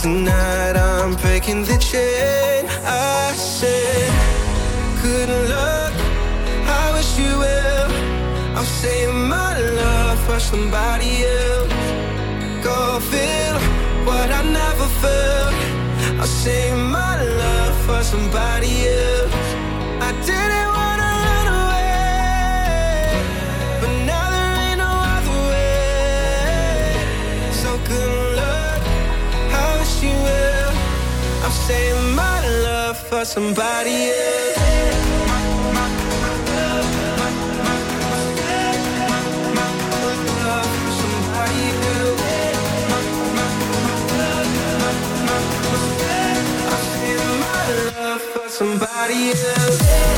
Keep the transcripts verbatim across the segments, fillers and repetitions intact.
tonight I'm breaking the chain. I said, good luck, I wish you well. I'm saving my love for somebody else. Go feel what I never felt. I'll save my love for somebody else. I didn't wanna run away, but now there ain't no other way. So good luck, I wish you well. I'm saving my love for somebody else. Somebody else.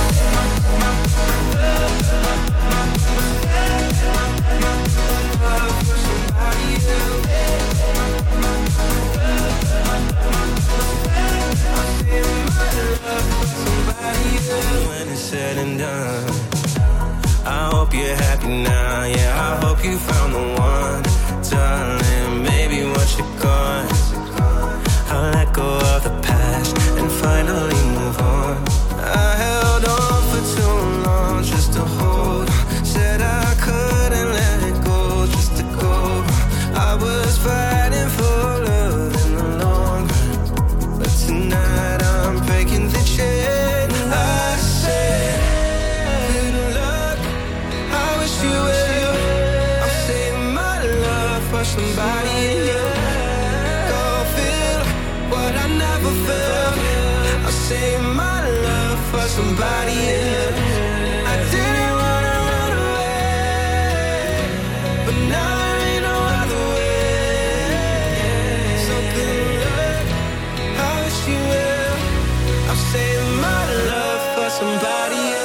When it's said and done, I hope you're happy now. Yeah, I hope you found the one, darling. Maybe once you're gone, I'll let go of the past and finally move on. I held on for too long just to hold on. Said I couldn't let it go just to go. I was fighting for love in the long run, but tonight I'm breaking the chain. I said, good luck, I wish you well. I'm saving my love for somebody else. What I never felt, I'll save my love for somebody else. I didn't wanna run away, but now there ain't no other way. So good luck, I wish you well. I'll save my love for somebody else.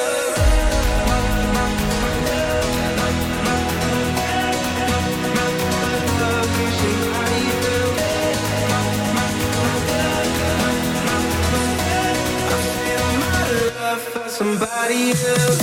For somebody else.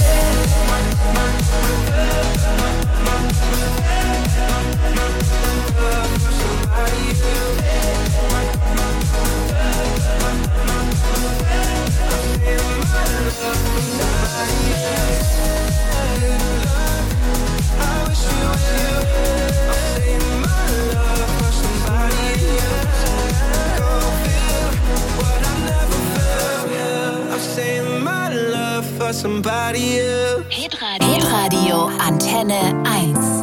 Somebody else. Hitradio. Hitradio Antenne eins.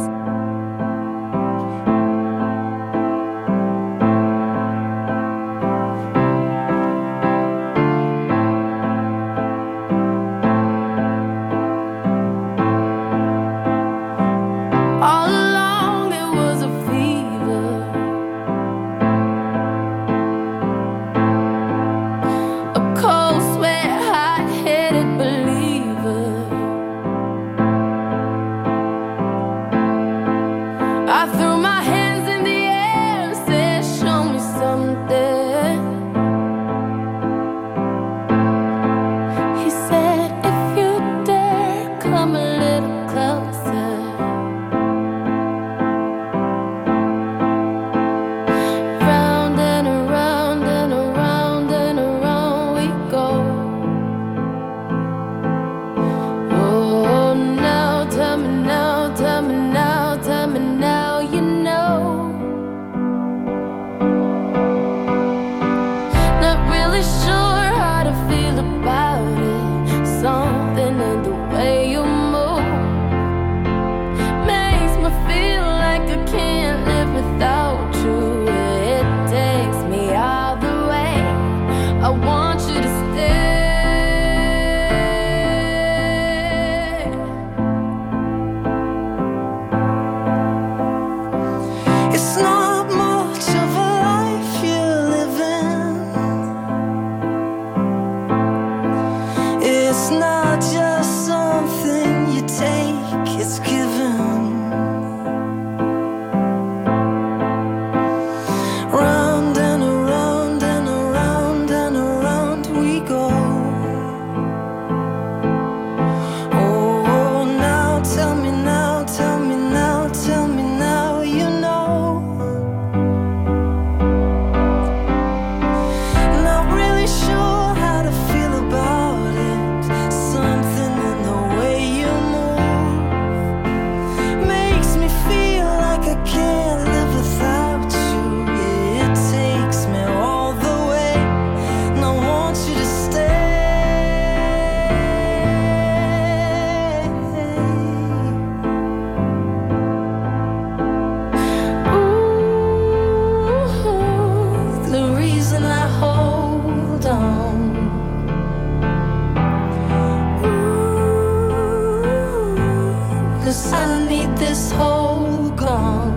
promise I need this hole gone.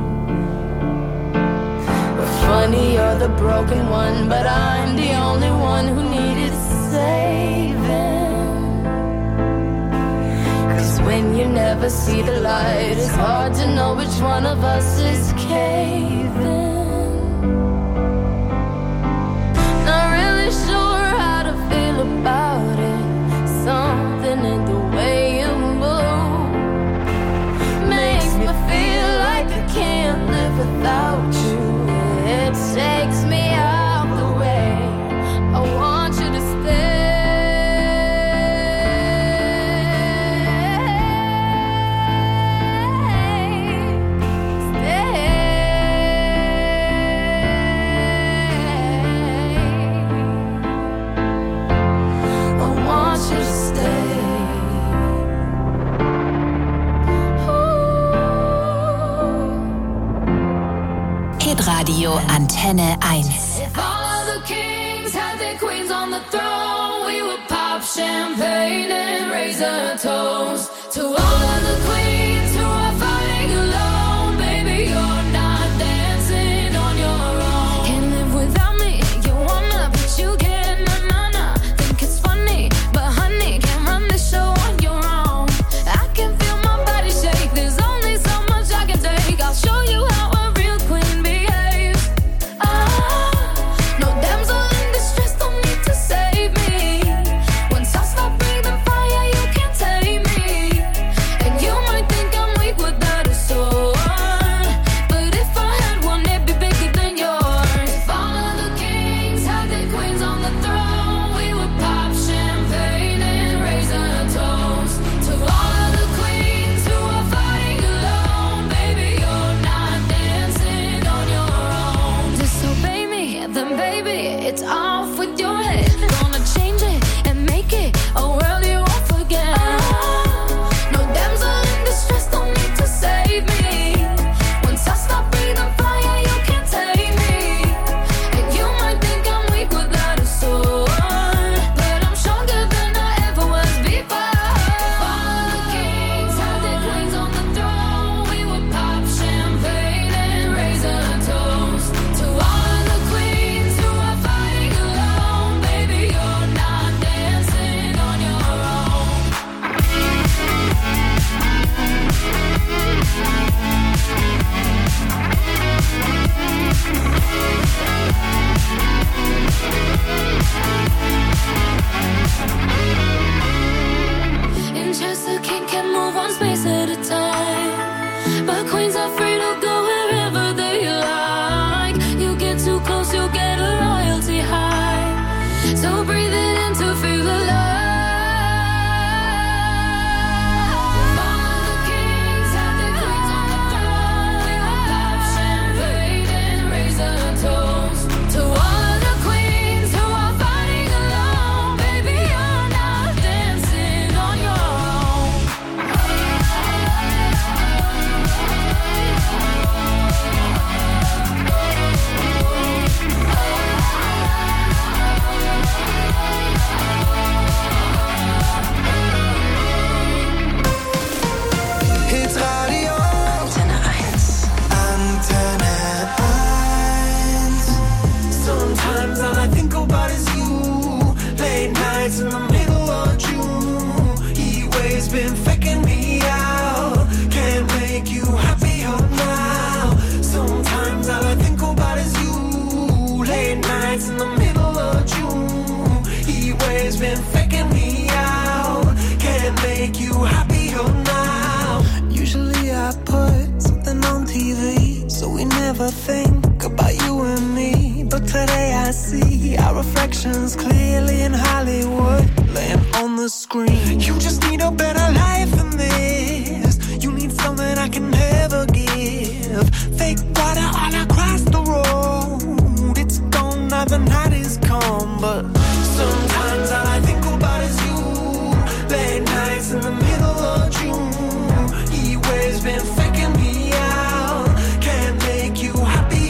Funny, you're the broken one, but I'm the only one who needed saving. Cause when you never see the light, it's hard to know which one of us is caving. Not really sure how to feel about it. Something in the way you move makes me feel like I can't live without you. It takes me out the way. I want you to stay. Stay. I want you to stay. Hitradio Antenne eins. If all the kings had their queens on the throne, we would pop champagne and raise a toast to all of the queens who are fighting alone. Baby, you're not dancing on your own. Can't live without me, you wanna, but you can't. Na na na, think it's funny, but honey, can't run the show on your own. I can feel my body shake. There's only so much I can take. I'll show you how a real queen behaves. No damsel in distress, don't need to save me. Once I stop breathing fire, you can't tame me. And you might think I'm weak without a sword, but if I had one, it'd be bigger than yours. If all of the kings had their queens on the throne, we would pop champagne and raise a toast to all of the queens who are fighting alone. Baby, you're not dancing on your own. Disobey me, then baby, it's off with your head. Gonna change it and make it a world you won't forget. No damsel in distress, don't need to save me. Once I stop breathing fire, you can't take me. And you might think I'm weak without a sword, but I'm stronger than I ever was before. If all the kings had their queens on the throne, we would pop champagne and raise a toast to all of the queens who are fighting alone. Baby, you're not dancing on your own. In chess, the king can move one space at a time, but queens are free to go wherever they like. You get too close, you'll get a royalty high. So breathe it in to feel alive. All of the kings had their queens on the throne. We would pop champagne and raise a toast to all of the queens who are fighting alone. Baby, you're not dancing on your own. Hitradio Antenne eins. Antenne eins. Sometimes all I think about is you. Late nights in the middle of June. He waves been faking me out. Can't make you happier now. Sometimes all I think about is you. Late nights in the middle of June. He waves been faking me out. Can't make you happier now. Usually I put something on T V, so we never think about you and me. But today I see our reflections clearly in Hollywood, laying on the screen. You just need a better life than this. You need something I can never give. Fake water all across the road. It's gone now, the night is come. But sometimes all I think about is you. Late nights in the middle of June. He waves been faking me out. Can't make you happy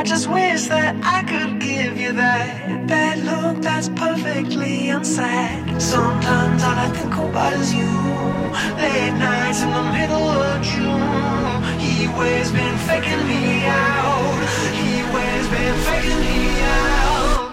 I just wish that I could give you that that look that's perfectly unsaid. Sometimes all I think about is you. Late nights in the middle of June. He always been faking me out. He always been faking me out.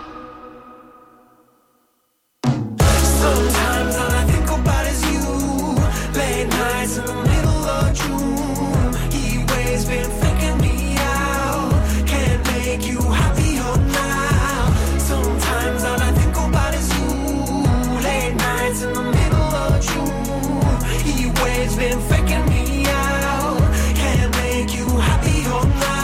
Sometimes all I think about is you. Late nights in the middle of June. He always been faking me out. Can't make you happier now. Sometimes all I think about is you. Late nights in the middle of June. He always been faking me out. Can't make you happier now.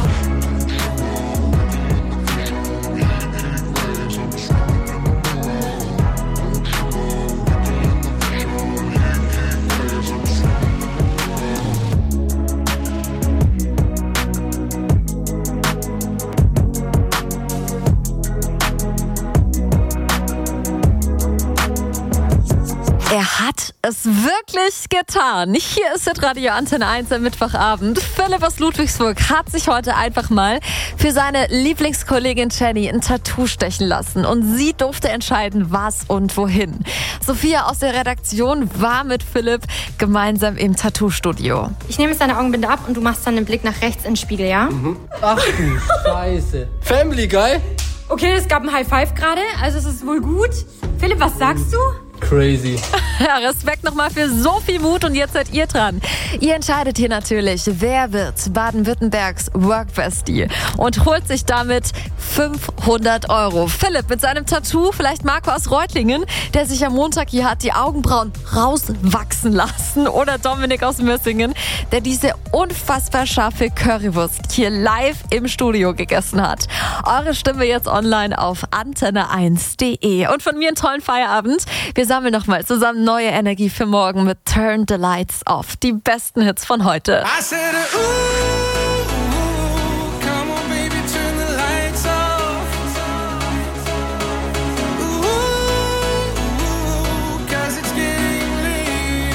Er hat es wirklich getan. Hier ist das Radio Antenne eins am Mittwochabend. Philipp aus Ludwigsburg hat sich heute einfach mal für seine Lieblingskollegin Jenny ein Tattoo stechen lassen. Und sie durfte entscheiden, was und wohin. Sophia aus der Redaktion war mit Philipp gemeinsam im Tattoo-Studio. Ich nehme jetzt deine Augenbinde ab und du machst dann den Blick nach rechts in den Spiegel, ja? Mhm. Ach du Scheiße. Family Guy? Okay, es gab ein High Five gerade, also es ist wohl gut. Philipp, was sagst du? Crazy. Ja, Respekt nochmal für so viel Mut und jetzt seid ihr dran. Ihr entscheidet hier natürlich, wer wird Baden-Württembergs Workbestie und holt sich damit fünfhundert Euro. Philipp mit seinem Tattoo, vielleicht Marco aus Reutlingen, der sich am Montag hier hat die Augenbrauen rauswachsen lassen, oder Dominik aus Mössingen, der diese unfassbar scharfe Currywurst hier live im Studio gegessen hat. Eure Stimme jetzt online auf antenne eins punkt de. Und von mir einen tollen Feierabend. Wir sammeln nochmal zusammen neue Energie für morgen mit Turn the Lights Off. Die besten Hits von heute. I said, ooh, come on, baby, turn the lights off. Ooh, 'cause it's getting late.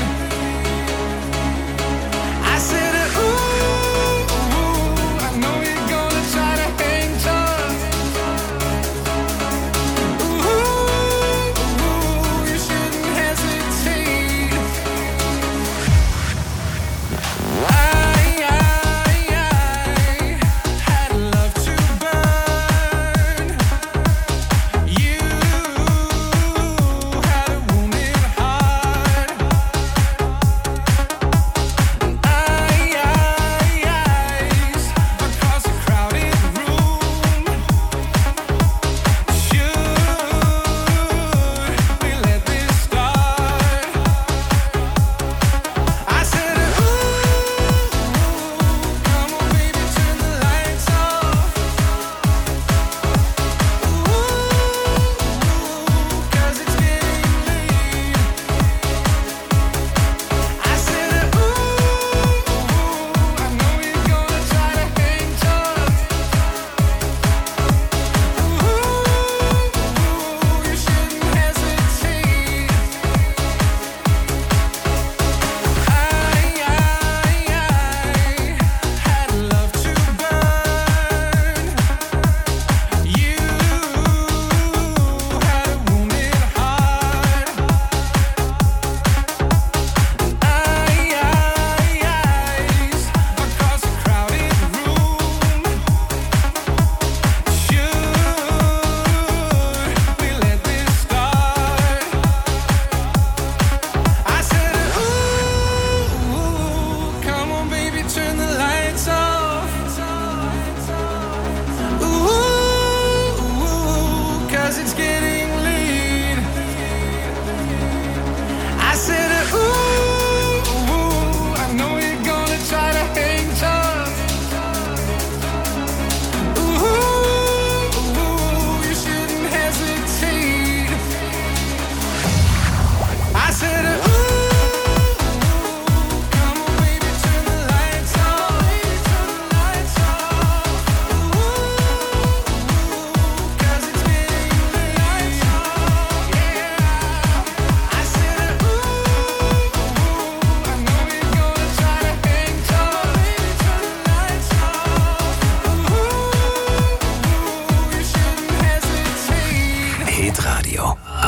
I said, ooh, I know you're gonna try to hang tough. Ooh, you shouldn't hesitate. I, I, I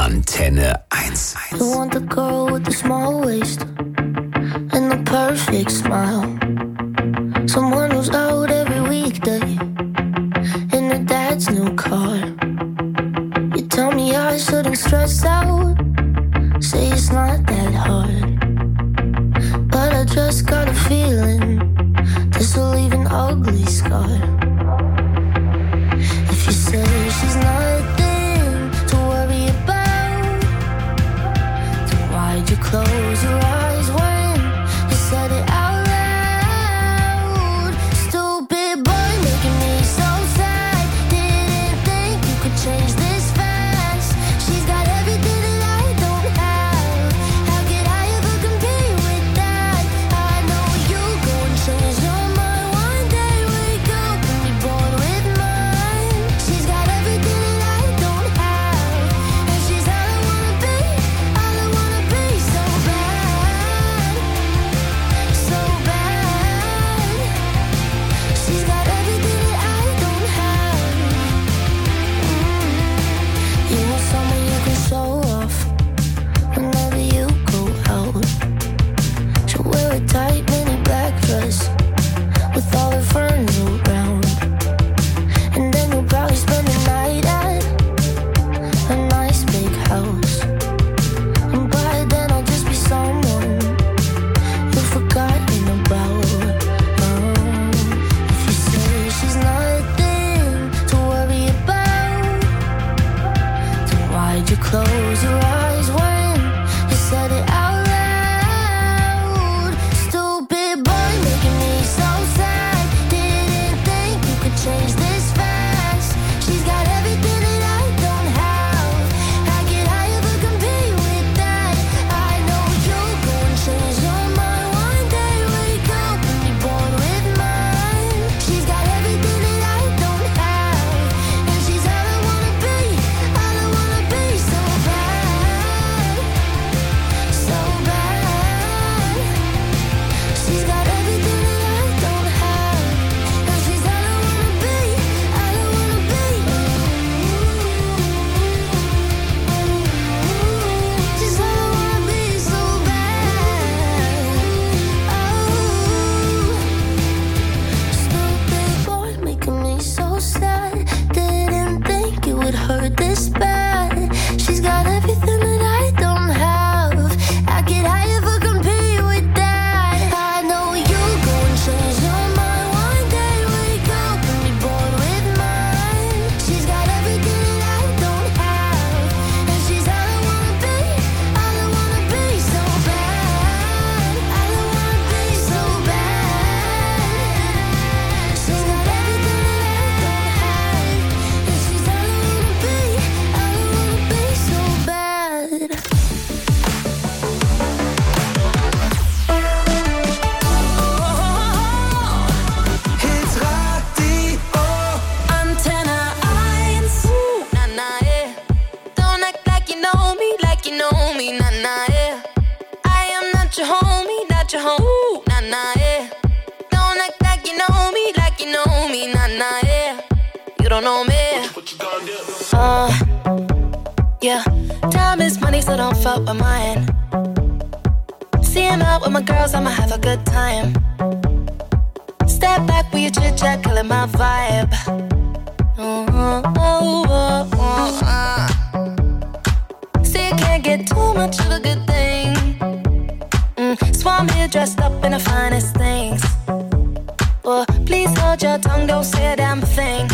Antenne eins. You want the girl with the small waist and the perfect smile. Someone who's out every weekday in her dad's new car. You tell me I shouldn't stress out, say it's not that hard. But I just got a feeling this will leave an ugly scar. If you say she's nothing to worry about, then why'd you close your eyes when you said it out loud? Stupid boy making me so sad. Didn't think you could change this fast. She's got everything that I don't have. How could I ever compete with that? I know you'll go and change your mind one day. Wake up and be bored with mine. She's got everything that I don't have, and she's all I wanna be, all I wanna be. So bad, so bad. She's got everything that I don't have. Mm. You want someone you can show off whenever you go out. She'll wear a tight mini black dress with all her friends around, and then you'll probably spend the night at a nice big house. And by then I'll just be someone you've forgotten about. Um, if you say she's nothing to worry about, then why'd you close your eyes when you said it out loud? Stupid boy making me so sad. Didn't think you could change this fast. She's got everything that I don't have. How could I ever compete with that? I know you'll go and change your mind one day. Wake up and be bored with mine. She's got everything that I don't have, and she's all I wanna be, all I wanna be. So bad, so bad. She's got everything that I don't have, and she's all I wanna be, all I wanna be. She's all I wanna be, so bad. Oh, stupid boy making me so sad. Didn't think it would hurt this bad. She's got everything that I don't have. How could I ever compete with that? I know you'll go and change your mind one day. Wake up and be bored with mine. She's got everything that I don't have, and she's all I wanna be, all I wanna be. So bad, all I wanna be. So bad. She's got everything that I don't have, and she's all I wanna be, all I wanna be. So bad. Hits Radio. Antenne eins. Ooh, nah, nah, yeah. Don't act like you know me, like you know me, nah, nah, yeah. I am not your homie, not your home. Ooh, nah, nah, yeah. Don't act like you know me, like you know me, nah, nah, yeah. You don't know me. Uh, yeah. Time is money, so don't fuck with mine. Seeing out with my girls, I'ma have a good time. Step back with your chit chat, killing my vibe. Oh, oh, oh, oh, oh, uh. See, you can't get too much of a good thing. Mm, so I'm here dressed up in the finest things. Well, please hold your tongue, don't say a damn thing.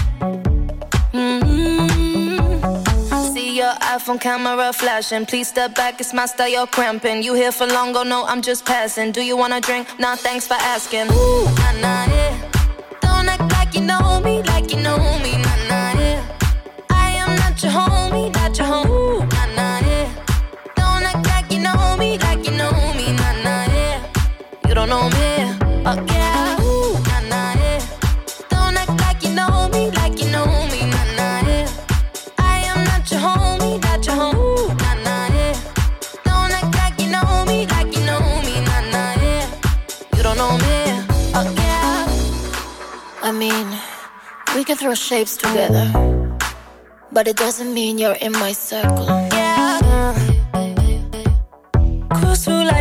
Mm-hmm. See your iPhone camera flashing. Please step back, it's my style, you're cramping. You here for long, oh no, I'm just passing. Do you wanna drink? Nah, thanks for asking. Ooh, nah, nah, yeah. Don't act like you know me, like you know me, nah, nah, yeah. I am not your homie, not your home. Ooh, nah, nah, yeah. Don't act like you know me, like you know me, nah, nah, yeah. You don't know me, oh yeah. Ooh, nah, nah, yeah. Don't act like you know me, like you know me, nah, nah, yeah. I am not your homie, not your home. Ooh, nah, nah, yeah. Don't act like you know me, like you know me, nah, nah, yeah. You don't know me, oh yeah. I mean, we can throw shapes together, but it doesn't mean you're in my circle. Yeah,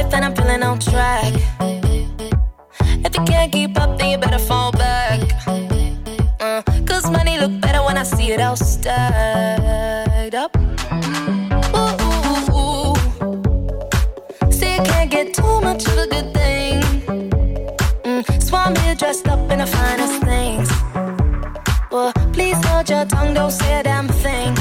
then I'm feeling on track. If you can't keep up, then you better fall back. Uh, Cause money look better when I see it all stacked up. Ooh, ooh, ooh. See, you can't get too much of a good thing. Mm, so I'm here dressed up in the finest things. Well, please hold your tongue, don't say a damn thing.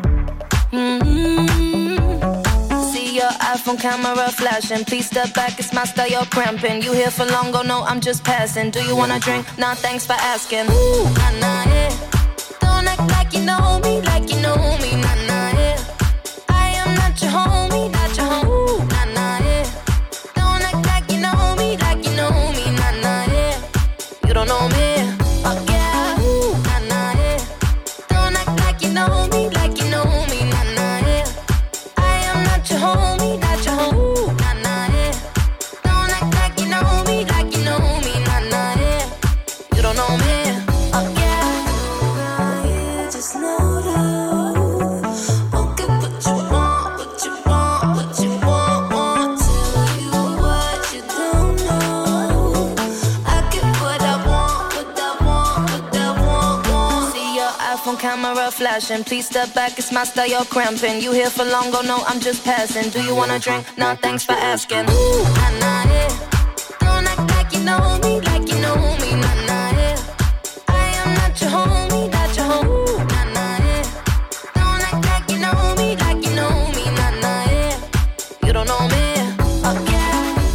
Mm-hmm. See your iPhone camera flashing. Please step back, it's my style, you're cramping. You here for long, go no, I'm just passing. Do you wanna drink? Nah, thanks for asking. Ooh, nah, nah, yeah. Don't act like you know me, like you know me, nah, nah, yeah. I am not your homie, not your homie. Ooh, nah, nah, yeah. Don't act like you know me, like you know me, nah, nah, yeah. You don't know me, oh yeah. Ooh, nah, nah, yeah. Don't act like you know me, like you know me, nah, nah, yeah. I am not your homie, not your homie. Ooh, nah, nah, yeah. Don't act like you know me, like you know me, nah, nah, yeah. You don't know me, oh yeah. Just know that won't get what you want, what you want, what you want, want. Tell you what you don't know. I get what I want, what I want, what I want, want. See your iPhone camera flashing. Please step back, it's my style, you're cramping. You here for long, go no, I'm just passing. Do you wanna drink? Nah, thanks for asking. Ooh, nah, nah, yeah. Don't act like you know me, like you know me, nah, nah, yeah. I am not your homie, not your homie. Ooh, nah, nah, yeah. Don't act like you know me, like you know me, nah, nah, yeah. You don't know me, oh yeah.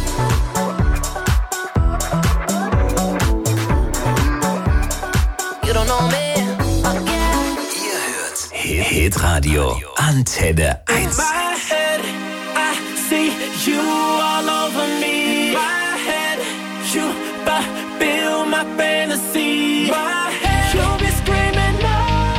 You don't know me, oh yeah. Hitradio Antenne In eins. my head, I see you all over me. My head, you fulfill my fantasy. My head, you'll be screaming no.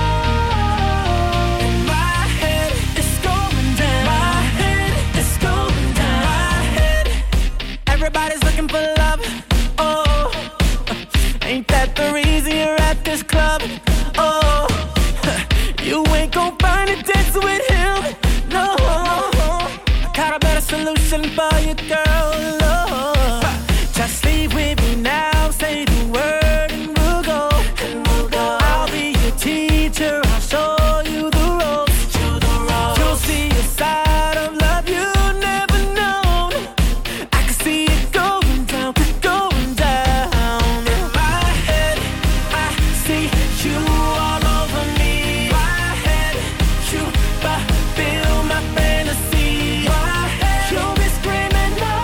In my head, it's going down. My head, it's going down. My head, everybody's looking for love. Oh, ain't that the reason you're at this club? Oh, you ain't gon' find it dancing with him. No, I got a better solution for you, girl. Lord. Just leave with me now. Say the word and we'll go. And we'll go. I'll be your teacher. I'll show you the ropes. You the ropes. You'll see a side of love you never known. I can see it going down, going down. In my head, I see you all over me. My head, you fulfill my fantasy. My head, you'll be screaming no.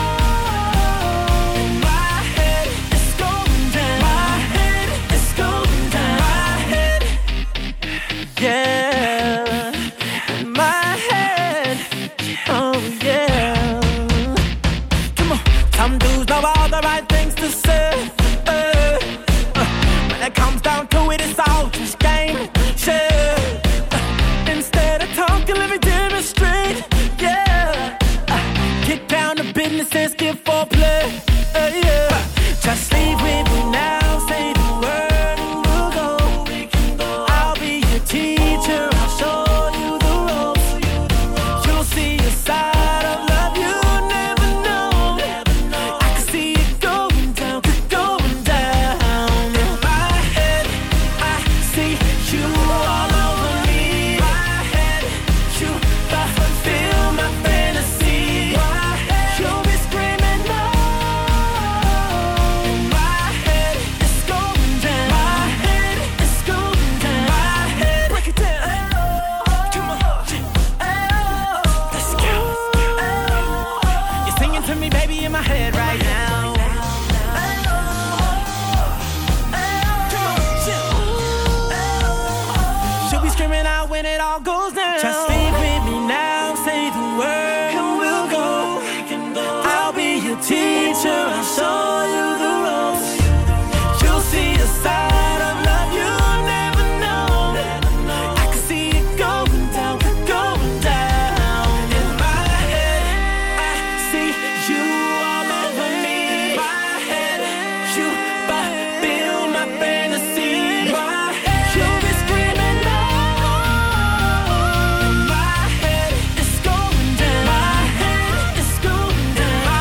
In my head, it's going down. My head, it's going down. My head, yeah. In my head, oh yeah. Come on, some dudes know all the right things to say. Uh, uh, when it comes down to it, it's all just game. Yeah. Uh, instead of talking, let me demonstrate. Yeah. Uh, get down to business and skip foreplay. Uh, yeah. Just leave with me now. Say the word and we'll go. I'll be your teacher. I'll show you the ropes. You'll see a side of love you never know. I can see it going down, going down. In my head, I see you all over me. My head, you fulfill my fantasy. My head, you'll be screaming no. In my head, it's going down. My head, it's going down. My head, break it down. Come on, let's go. You're singing to me, baby, in my head right now. Come on, she'll be screaming out when it all goes down. Just leave with me now, say the word and we'll go. I'll be your teacher, I'll show you the ropes. You'll see a side of love you never know. I can see it going down, going down. In my head, I see you all over me. My head, you fulfill my fantasy. My head, you'll be screaming no. In my head, it's going down. My head, it's going down. My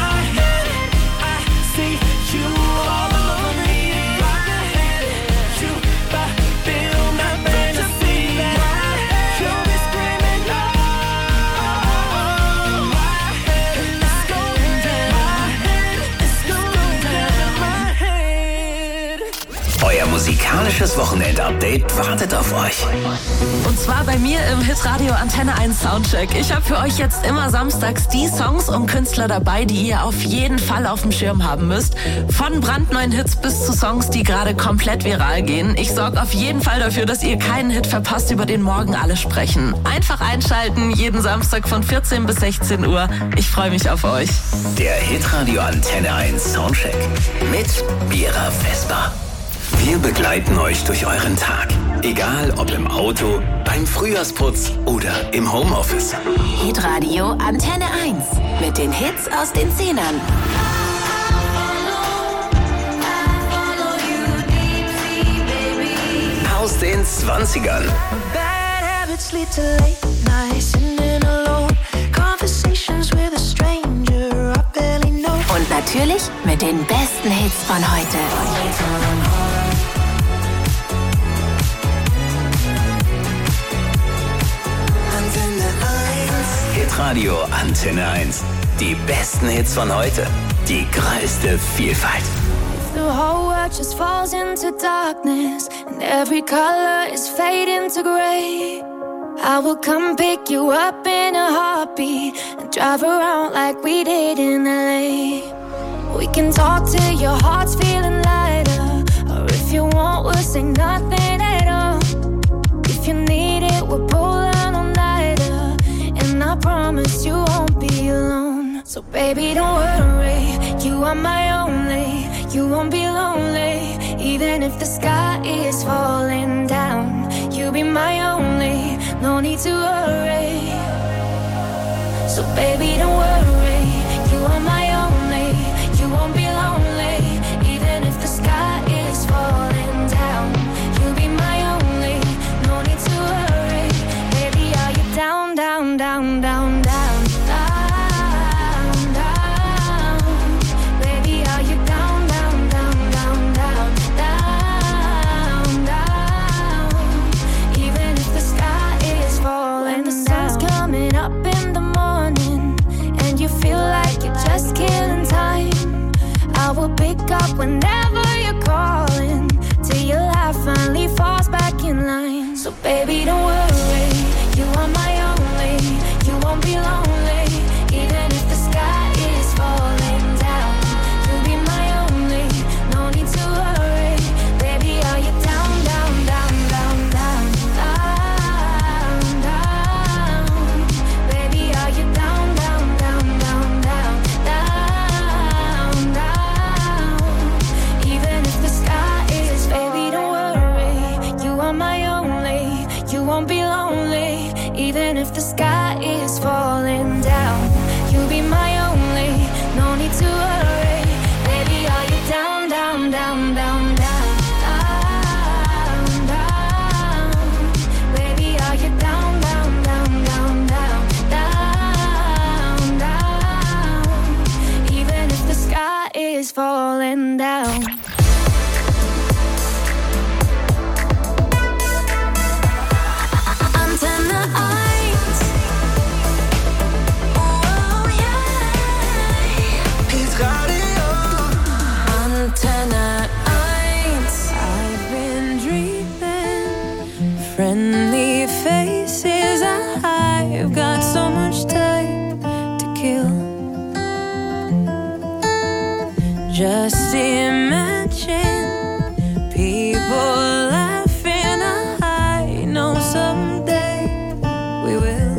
musikalisches Wochenend-Update wartet auf euch. Und zwar bei mir im Hitradio Antenne eins Soundcheck. Ich habe für euch jetzt immer samstags die Songs und Künstler dabei, die ihr auf jeden Fall auf dem Schirm haben müsst. Von brandneuen Hits bis zu Songs, die gerade komplett viral gehen. Ich sorge auf jeden Fall dafür, dass ihr keinen Hit verpasst, über den morgen alle sprechen. Einfach einschalten, jeden Samstag von vierzehn bis sechzehn Uhr. Ich freue mich auf euch. Der Hitradio Antenne eins Soundcheck mit Mira Vesper. Wir begleiten euch durch euren Tag. Egal ob im Auto, beim Frühjahrsputz oder im Homeoffice. Hitradio Antenne eins mit den Hits aus den Zehnern. Aus den zwanzigern. Und natürlich mit den besten Hits von heute. Hitradio Antenne eins. Die besten Hits von heute. Die größte Vielfalt. The whole world just falls into darkness and every color is fading to gray. I will come pick you up in a heartbeat and drive around like we did in L A. We can talk till your heart's feeling lighter, or if you want, we'll say nothing at all. If you need it, we'll pull an all-nighter, and I promise you won't be alone. So baby, don't worry, you are my only. You won't be lonely, even if the sky is falling down. You'll be my only, no need to worry. So baby, don't worry, you are my only. You won't be lonely, even if the sky is falling down. You'll be my only, no need to worry. Baby, are you down, down, down, down, down? Up whenever you're calling, till your life finally falls back in line. So baby, don't worry, you are my only. You won't be lonely, even if the sky is falling down. You'll be my only, no need to worry. Baby, are you down, down, down, down, down, down, down? Baby, are you down, down, down, down, down, down, down? Won't be lonely, even if the sky is falling down. You'll be my only, no need to worry. Baby, are you down, down, down, down, down, down, down? Baby, are you down, down, down, down, down, down, down? Even if the sky is falling down. Friendly faces, I've got so much time to kill. Just imagine people laughing. I know someday we will.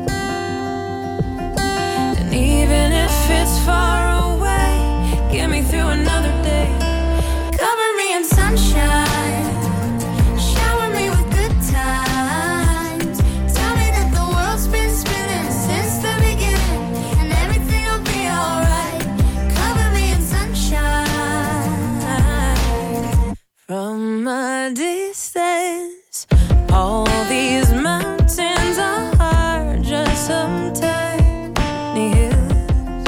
And even if it's far away, get me through another day. Cover me in sunshine. From a distance, all these mountains are just some tiny hills.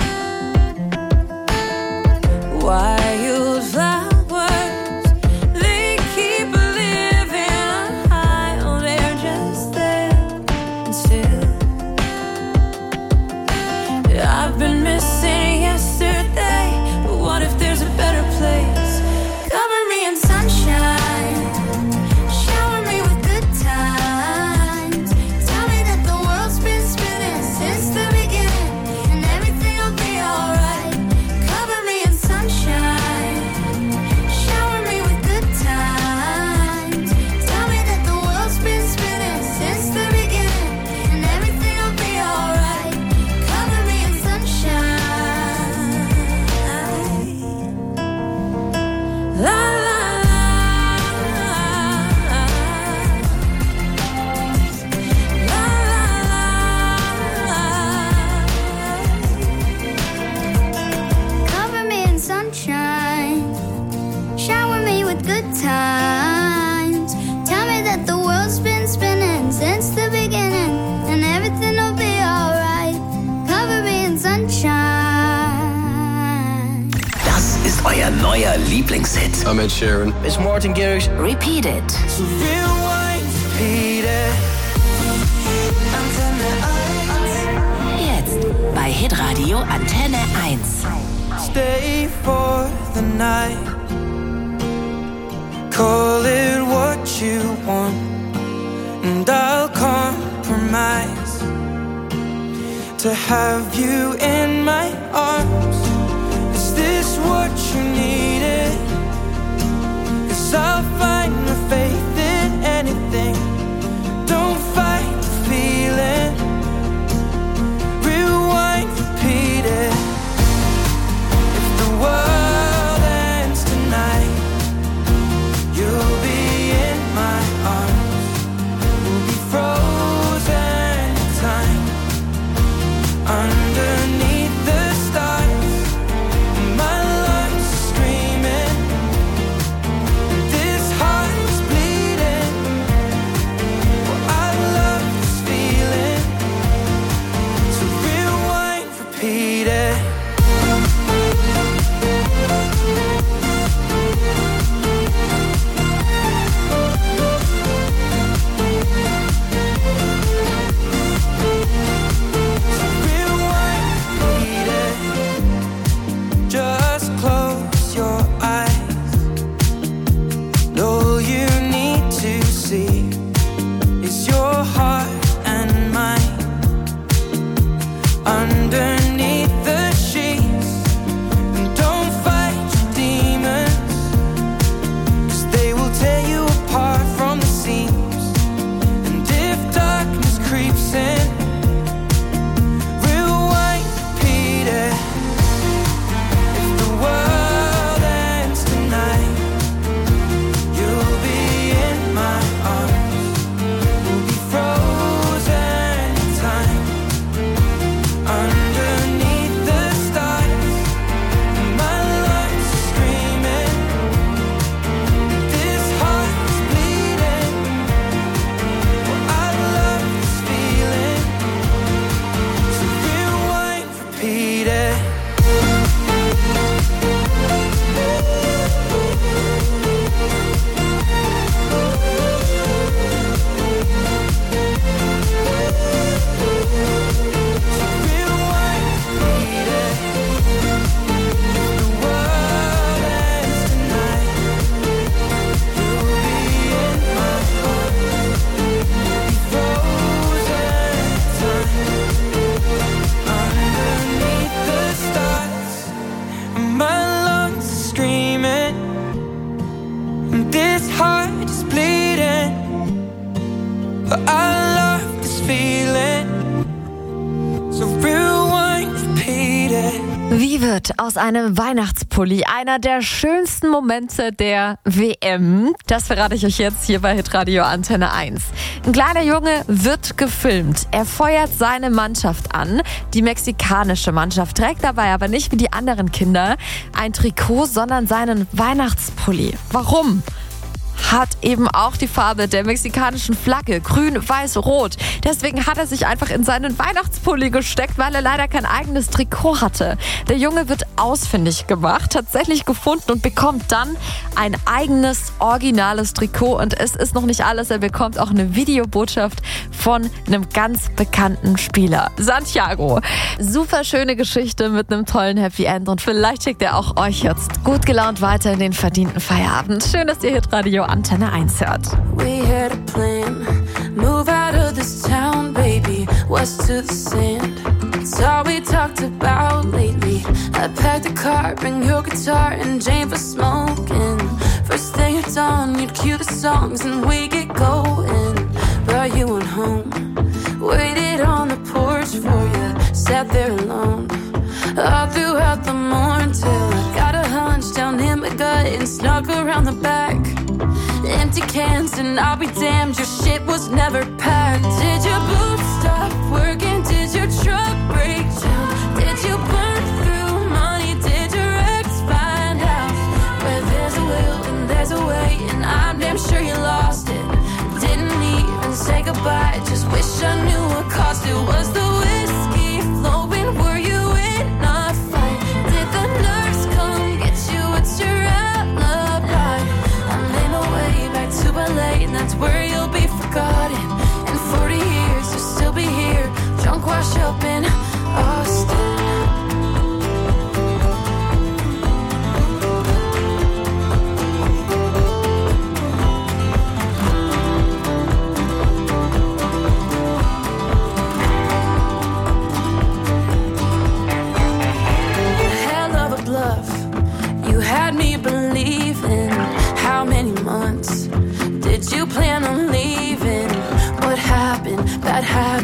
Wildflowers, they keep living high. Oh, they're just there and still. I've been missing yesterday, but what if there's a better place? Cover me in sunshine. Lieblingshit. I'm Ed Sheeran. It's Martin Garrix. Repeat It. So rewind, repeat it. Jetzt bei Hitradio Antenne eins. Stay for the night. Call it what you want, and I'll compromise to have you in my arms. Is this what you needed? 'Cause I'll find my faith in anything. Don't fight the feeling. Rewind, repeat it. If the world ends tonight, you'll be in my arms. We'll be frozen in time underneath the stars. My lungs are screaming, this heart is bleeding. Well, I love this feeling. So rewind, repeat it. Just close your eyes. All you need to see is your heart and mine underneath the sheets. And don't fight your demons, 'cause they will tear you apart from the seams. And if darkness creeps in, rewind, repeat it. If the world ends tonight, you'll be in my arms. We'll be frozen in time underneath the stars. My lungs are screaming, this heart is bleeding. Well, I love this feeling. So rewind, repeat it. My lungs are screaming, and this heart is bleeding. But I love this feeling. So rewind, repeat it. Wie wird aus einem Weihnachtspulli einer der schönsten Momente der W M? Das verrate ich euch jetzt hier bei Hitradio Antenne eins. Ein kleiner Junge wird gefilmt. Er feuert seine Mannschaft an. Die mexikanische Mannschaft trägt dabei aber nicht wie die anderen Kinder ein Trikot, sondern seinen Weihnachtspulli. Warum? Hat eben auch die Farbe der mexikanischen Flagge, grün, weiß, rot. Deswegen hat er sich einfach in seinen Weihnachtspulli gesteckt, weil er leider kein eigenes Trikot hatte. Der Junge wird ausfindig gemacht, tatsächlich gefunden und bekommt dann ein eigenes, originales Trikot. Und es ist noch nicht alles, er bekommt auch eine Videobotschaft von einem ganz bekannten Spieler, Santiago. Super schöne Geschichte mit einem tollen Happy End und vielleicht schickt er auch euch jetzt gut gelaunt weiter in den verdienten Feierabend. Schön, dass ihr Hitradio Antenne eins hört. We had a plan, move out of this town, baby, west to the sand. It's all we talked about lately. I packed a car, bring your guitar and Jane for smoking. First thing at dawn, you'd cue the songs and we get going. Brought you on home, waited on the porch for you, sat there alone. All throughout the morning till I got a hunch down in my gut and snuck around the back. Empty cans and I'll be damned, your shit was never packed. Did your boots stop working? Did your truck break down? Did you burn through money? Did your ex find out? Where there's a will and there's a way, and I'm damn sure you lost it. Didn't even say goodbye, just wish I knew what cost it. Was the whiskey flowing? Were you in a fight? Did the nurse come get you? What's your outline?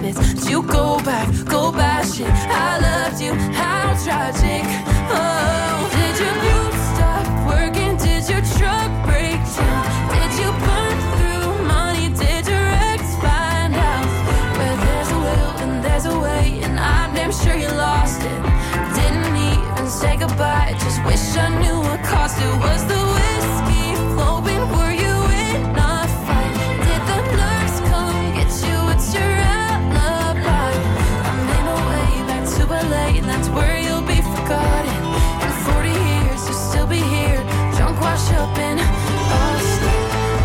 minutes. But you go back, go back shit. I loved you, how tragic. Oh, did your boots stop working? Did your truck break down? Did you burn through money? Did your ex find out? Where there's a will and there's a way, and I'm damn sure you lost it. Didn't even say goodbye, just wish I knew what cost it. Was the whiskey flowing? Were you in a fight? Did the nurse come get you? It's your alibi. I made my way back to L A, and that's where you'll be forgotten. In forty years, you'll still be here, drunk, washed up in Austin.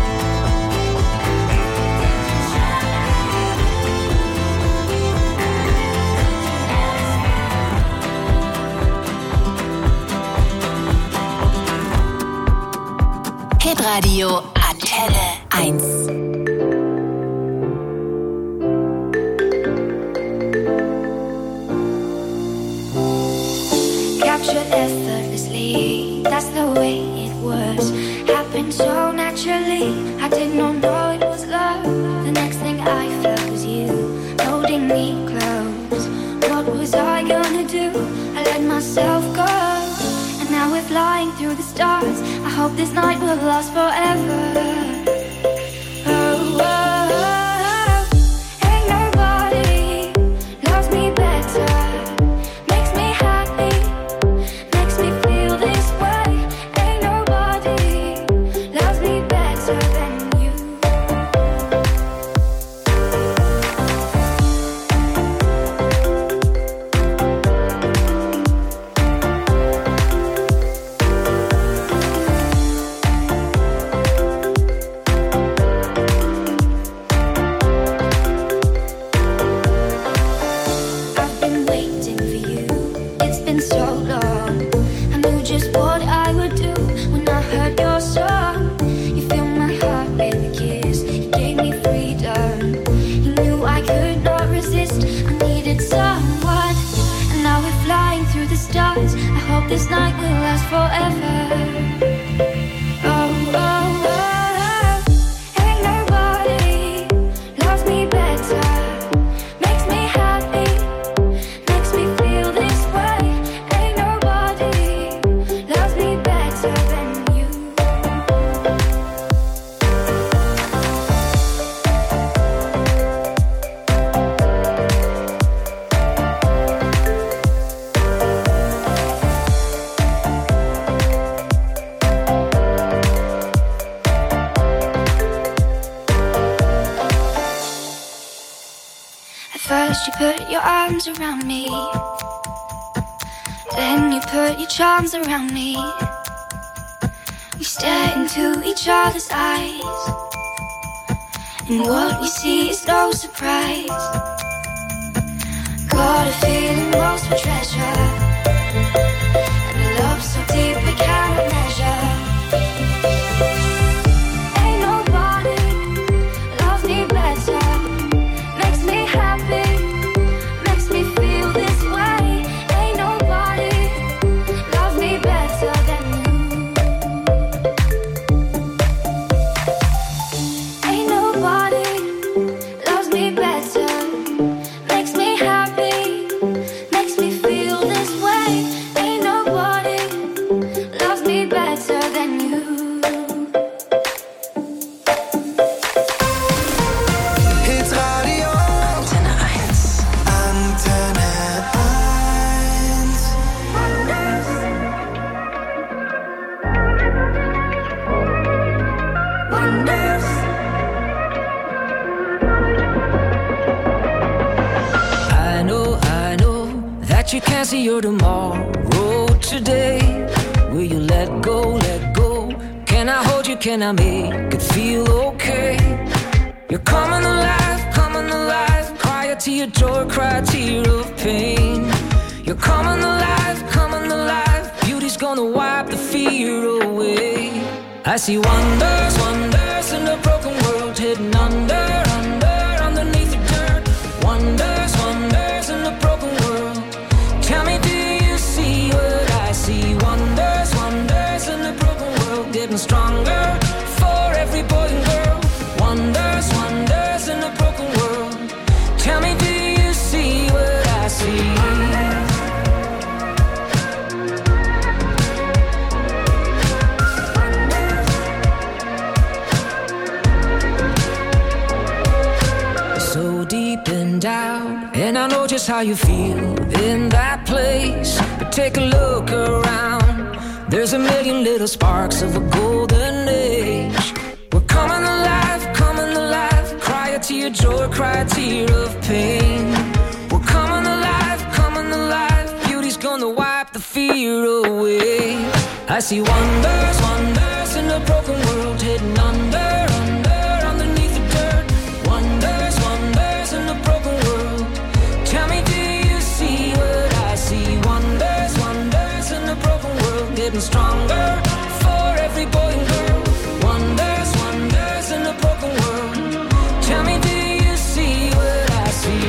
Hitradio Antenne eins. Captured effortlessly, that's the way it was. Happened so naturally, I did not know it was love. The next thing I felt was you, holding me close. What was I gonna do? I let myself go, and now we're flying through the stars. I hope this night will last forever. Oh, oh, oh. Ain't nobody loves me better. Makes me happy, makes me feel this way. Ain't nobody loves me better than you. I've been waiting for you, it's been so long. I knew just what I would do when I heard your song. You filled my heart with a kiss, you gave me freedom. You knew I could not resist, I needed someone. And now we're flying through the stars. I hope this night will last forever. Oh, oh, oh. Ain't nobody loves me better. Makes me happy, makes me feel this way. Ain't nobody loves me better than you. At first you put your arms around me, then you put your charms around me. We stare into each other's eyes, and what we see is no surprise. Got a feeling lost for treasure, and a love so deep we cannot measure. Ain't nobody loves me better. Makes me happy, makes me feel this way. Ain't nobody loves me better than you. Ain't nobody loves me better. Makes me happy, makes me feel this way. Ain't nobody loves me better than you. Hitradio Antenne eins. Antenne eins. Wonders. I know, I know that you can't see your tomorrow today. Will you let go, let go? Can I hold you, can I make it feel okay? You're coming alive, coming alive. Cry a tear, joy, cry a tear of pain. You're coming alive, coming alive. Beauty's gonna wipe the fear away. I see wonders, wonders in a broken world, hidden under, under, underneath the dirt. Wonders, wonders in a broken world. Tell me, do you see what I see? Wonders, wonders in a broken world, getting stronger for every boy and girl. Wonders, wonders in a broken world. Tell me, do so deep in doubt, and I know just how you feel in that place. But take a look around, there's a million little sparks of a golden age. We're coming alive, coming alive. Cry a tear of joy, cry a tear of pain. We're coming alive, coming alive. Beauty's gonna wipe the fear away. I see wonders, wonders in a broken world, hidden under, under, underneath the dirt. Wonders, wonders in a broken world. Tell me, do you see what I see? Wonders, wonders in a broken world, getting stronger for every boy and girl. Wonders, wonders in a broken world. Tell me, do you see what I see?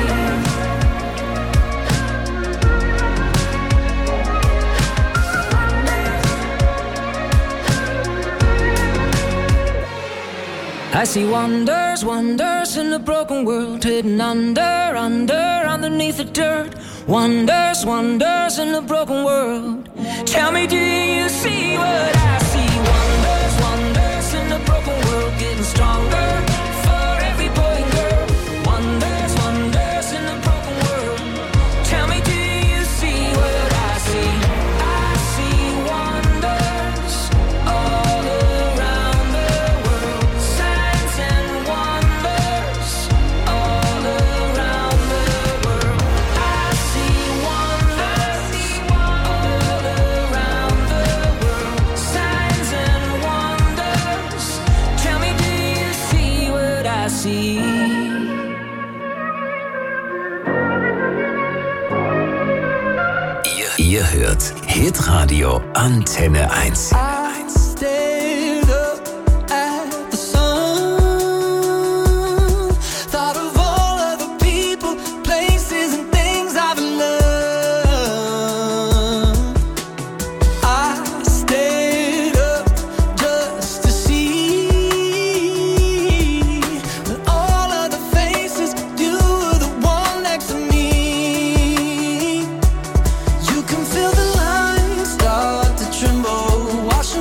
I see wonders, wonders in a broken world, hidden under, under, underneath the dirt. Wonders, wonders in a broken world. Tell me, do you see what I see? Wonders, wonders in a broken world, getting stronger for every boy and girl. Wonders, wonders in a broken world. Tell me, do you see what I see? I see wonders all around the world. Signs and wonders all around the world. I see wonders all around the world. Signs and wonders. Tell me, do you see what I see? Ihr hört Hitradio Antenne eins. I stared up at the sun, thought of all of the people, places and things I've loved. I stayed up just to see that all of the faces, you were the one next to me. You can feel the lines start to tremble, wash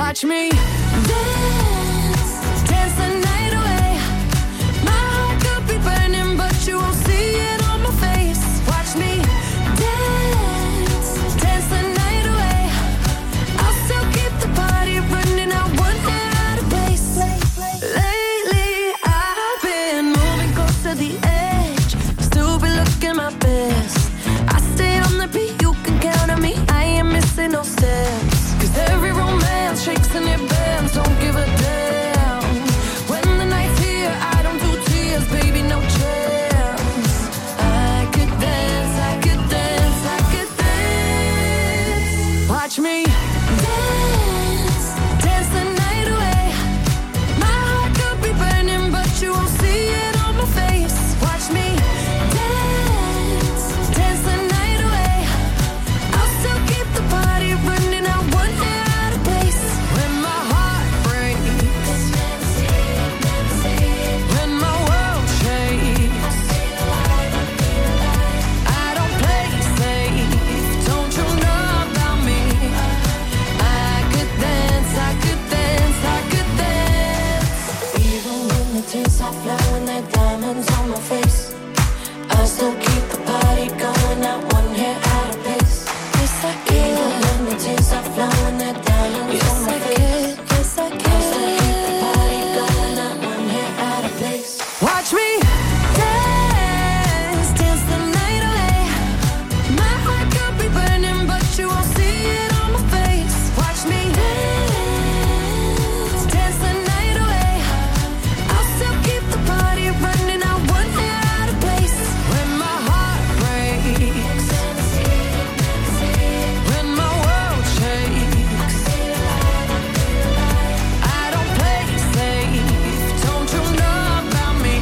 Watch me dance, dance the night away. My heart could be burning, but you won't see it on my face. Watch me dance, dance the night away. I'll still keep the party running. I won't get out of place. Lately, I've been moving close to the edge. Still be looking my best. I stay on the beat, you can count on me. I ain't missing no steps. Cause every romance shakes and it bends, don't give a damn. When the night's here, I don't do tears, baby, no chance. I could dance, I could dance, I could dance. Watch me dance, dance the night away. My heart could be burning, but you won't see it on my face. Watch me dance, dance the night away. I'll still keep the party running. I won't get out of place. When my heart breaks, when my world shakes, I don't play safe. Don't you know about me? I could dance, I could dance, I could dance. Even when the tears are flowing like diamonds on my face, I still keep the party going. Not one hair out of place. Yes, I can. Even when the tears are flowing like diamonds on my face, yes, I can. I still keep the party going. Not one hair out of place. Watch me dance, dance the night away. My heart could be burning, but you won't see it on my face. Watch me dance, dance the night away. I'll still keep the party running. I won't get out of place. When my heart breaks, when my world shakes, I don't play safe. Don't you know about me?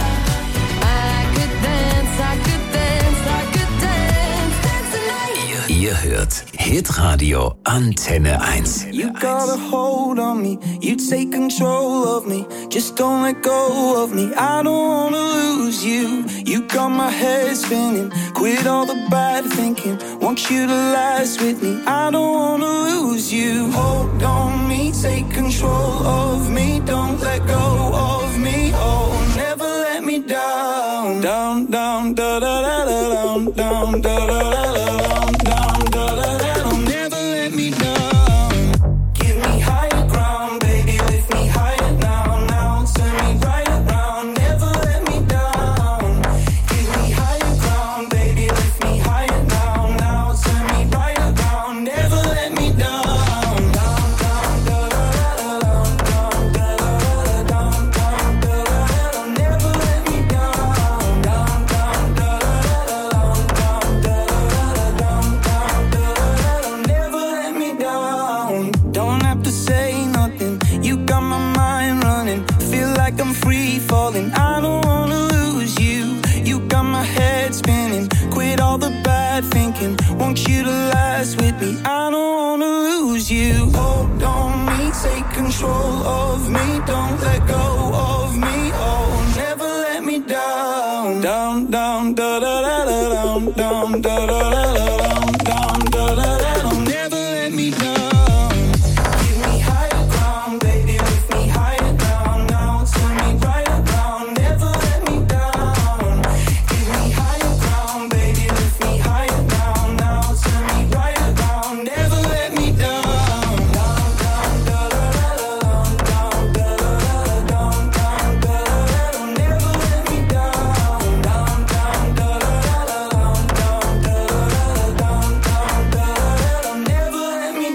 I could dance, I could dance, I could dance, dance the night. Ihr hört Hitradio Antenne eins. You got a hold on me, you take control of me. Just don't let go of me, I don't wanna lose you. You got my head spinning, quit all the bad thinking. Want you to last with me, I don't wanna lose you. Hold on me, take control of me. Don't let go of me, oh, never let me down. Down, down, da da da da down, down, da da da da down, down, da da da. Don't never let me down. Give me higher ground, baby, lift me higher now, now. Turn me right around, never let me down. Give me higher ground, baby, lift me higher now, now. Turn me right around, never let me down. Down, down, da da da da down, down, da da da da down, down, da da da. Don't never let me down. Down, down, da da da da down, down, da da da down, down, da da da. Don't never let me down. Don't have to say nothing, you got my mind running. Feel like I'm free falling, I don't wanna lose you. You got my head spinning, quit all the bad thinking. Want you to last with me, I don't wanna lose you. Hold on me, take control of me. Don't let go of me, oh, never let me down. Down, down, da da da da down, down, da da da da down, down, da da da. Don't never let me down. Give me higher ground, baby, lift me higher now, now. Turn me right around, never let me down. Give me higher ground, baby, lift me higher now, now. Turn me right around, never let me down. Down, down, da da da da down, down, da da da down, down, da da da. Don't never let me down. Down, down, da da da da down, down, da da da down, down, da da da. Don't never let me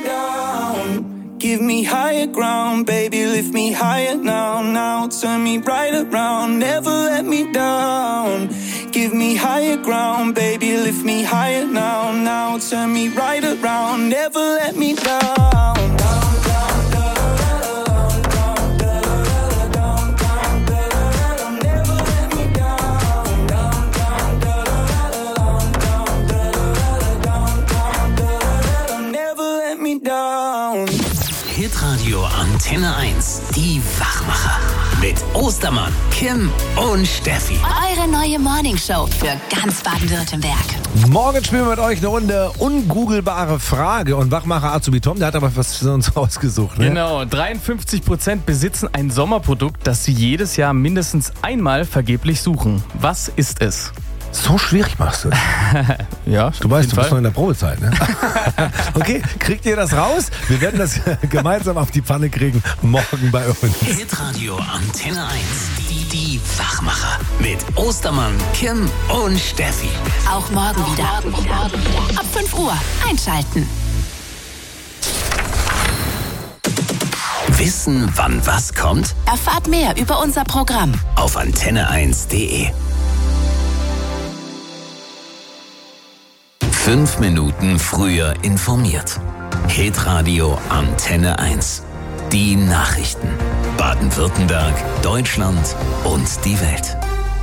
down. Give me higher ground, baby, lift me higher now, now. Turn me right around, never let me down. Give me higher ground, baby, lift me higher now, now. Turn me right around, never let me down. Down, down, da da da da down, down, da da da down, down, da da da. Don't never let me down. Down, down, da da da da down, down, da da da down, down, da da da. Don't never let me down. Hitradio Antenne eins. Die Wachmacher. Mit Ostermann, Kim und Steffi. Eure neue Morningshow für ganz Baden-Württemberg. Morgen spielen wir mit euch eine Runde ungoogelbare Frage. Und Wachmacher Azubi Tom, der hat aber was für uns ausgesucht. Ne? Genau, dreiundfünfzig Prozent besitzen ein Sommerprodukt, das sie jedes Jahr mindestens einmal vergeblich suchen. Was ist es? So schwierig machst du das. Ja, du weißt, du bist noch in der Probezeit, ne? Okay, kriegt ihr das raus? Wir werden das gemeinsam auf die Pfanne kriegen, morgen bei uns. Hitradio Antenne eins. Die, die Wachmacher. Mit Ostermann, Kim und Steffi. Auch morgen wieder. Ab fünf Uhr einschalten. Wissen, wann was kommt? Erfahrt mehr über unser Programm auf antenne eins punkt de. Fünf Minuten früher informiert. Hitradio Antenne eins. Die Nachrichten. Baden-Württemberg, Deutschland und die Welt.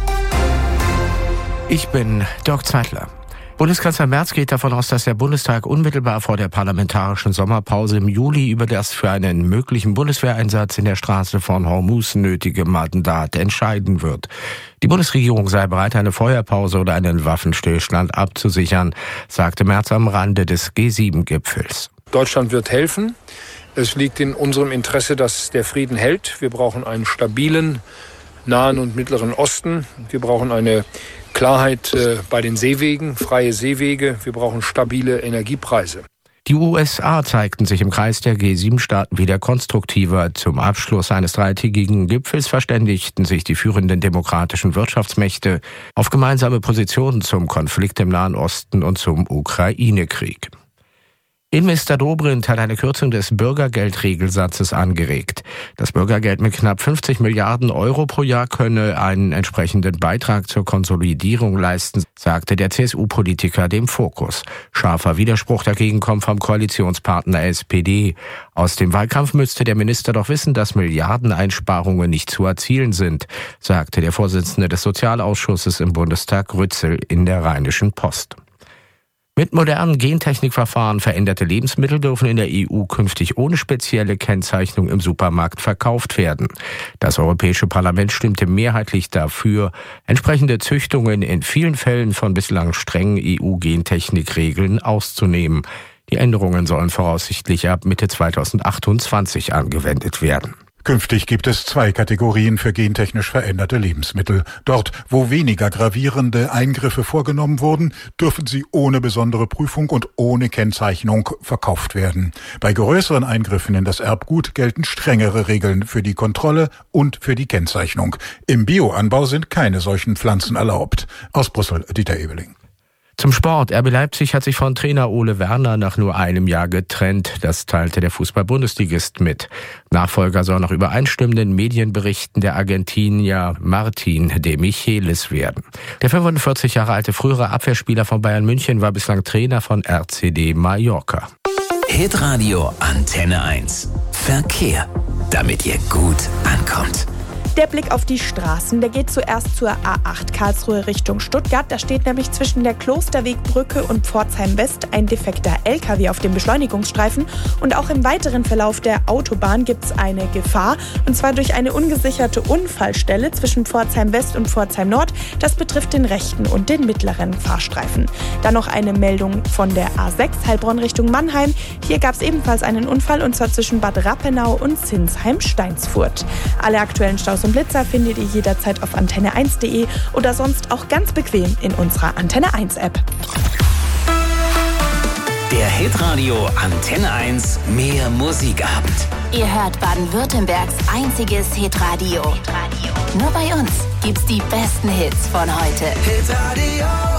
Ich bin Dirk Zeitler. Bundeskanzler Merz geht davon aus, dass der Bundestag unmittelbar vor der parlamentarischen Sommerpause im Juli über das für einen möglichen Bundeswehreinsatz in der Straße von Hormuz nötige Mandat entscheiden wird. Die Bundesregierung sei bereit, eine Feuerpause oder einen Waffenstillstand abzusichern, sagte Merz am Rande des G sieben Gipfels. Deutschland wird helfen. Es liegt in unserem Interesse, dass der Frieden hält. Wir brauchen einen stabilen Nahen und Mittleren Osten. Wir brauchen eine Klarheit äh, bei den Seewegen, freie Seewege. Wir brauchen stabile Energiepreise. Die U S A zeigten sich im Kreis der G sieben Staaten wieder konstruktiver. Zum Abschluss eines dreitägigen Gipfels verständigten sich die führenden demokratischen Wirtschaftsmächte auf gemeinsame Positionen zum Konflikt im Nahen Osten und zum Ukraine-Krieg. Innenminister Dobrindt hat eine Kürzung des Bürgergeldregelsatzes angeregt. Das Bürgergeld mit knapp fünfzig Milliarden Euro pro Jahr könne einen entsprechenden Beitrag zur Konsolidierung leisten, sagte der C S U-Politiker dem Fokus. Scharfer Widerspruch dagegen kommt vom Koalitionspartner S P D. Aus dem Wahlkampf müsste der Minister doch wissen, dass Milliardeneinsparungen nicht zu erzielen sind, sagte der Vorsitzende des Sozialausschusses im Bundestag Rützel in der Rheinischen Post. Mit modernen Gentechnikverfahren veränderte Lebensmittel dürfen in der E U künftig ohne spezielle Kennzeichnung im Supermarkt verkauft werden. Das Europäische Parlament stimmte mehrheitlich dafür, entsprechende Züchtungen in vielen Fällen von bislang strengen E U-Gentechnikregeln auszunehmen. Die Änderungen sollen voraussichtlich ab Mitte zweitausendachtundzwanzig angewendet werden. Künftig gibt es zwei Kategorien für gentechnisch veränderte Lebensmittel. Dort, wo weniger gravierende Eingriffe vorgenommen wurden, dürfen sie ohne besondere Prüfung und ohne Kennzeichnung verkauft werden. Bei größeren Eingriffen in das Erbgut gelten strengere Regeln für die Kontrolle und für die Kennzeichnung. Im Bioanbau sind keine solchen Pflanzen erlaubt. Aus Brüssel, Dieter Ebeling. Zum Sport. R B Leipzig hat sich von Trainer Ole Werner nach nur einem Jahr getrennt. Das teilte der Fußball-Bundesligist mit. Nachfolger soll nach übereinstimmenden Medienberichten der Argentinier Martin de Michelis werden. Der fünfundvierzig Jahre alte frühere Abwehrspieler von Bayern München war bislang Trainer von R C D Mallorca. Hitradio Antenne eins. Verkehr, damit ihr gut ankommt. Der Blick auf die Straßen, der geht zuerst zur A acht Karlsruhe Richtung Stuttgart. Da steht nämlich zwischen der Klosterwegbrücke und Pforzheim West ein defekter L K W auf dem Beschleunigungsstreifen. Und auch im weiteren Verlauf der Autobahn gibt es eine Gefahr. Und zwar durch eine ungesicherte Unfallstelle zwischen Pforzheim West und Pforzheim Nord. Das betrifft den rechten und den mittleren Fahrstreifen. Dann noch eine Meldung von der A sechs Heilbronn Richtung Mannheim. Hier gab es ebenfalls einen Unfall und zwar zwischen Bad Rappenau und Zinsheim-Steinsfurt. Alle aktuellen Staus und Blitzer findet ihr jederzeit auf antenne eins punkt de oder sonst auch ganz bequem in unserer Antenne eins App. Der Hitradio Antenne eins Mehr Musikabend. Ihr hört Baden-Württembergs einziges Hitradio. Hitradio. Nur bei uns gibt's die besten Hits von heute. Hitradio.